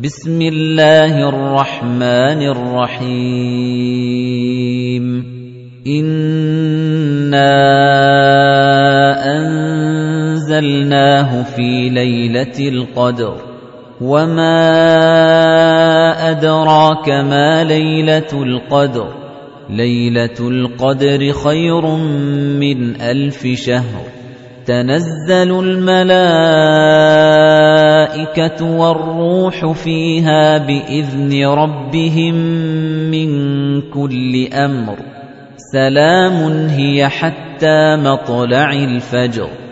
بسم الله الرحمن الرحيم إنا أنزلناه في ليلة القدر وما أدراك ما ليلة القدر ليلة القدر خير من 1000 شهر تنزل الملائكة والروح فيها بإذن ربهم من كل أمر سلام هي حتى مطلع الفجر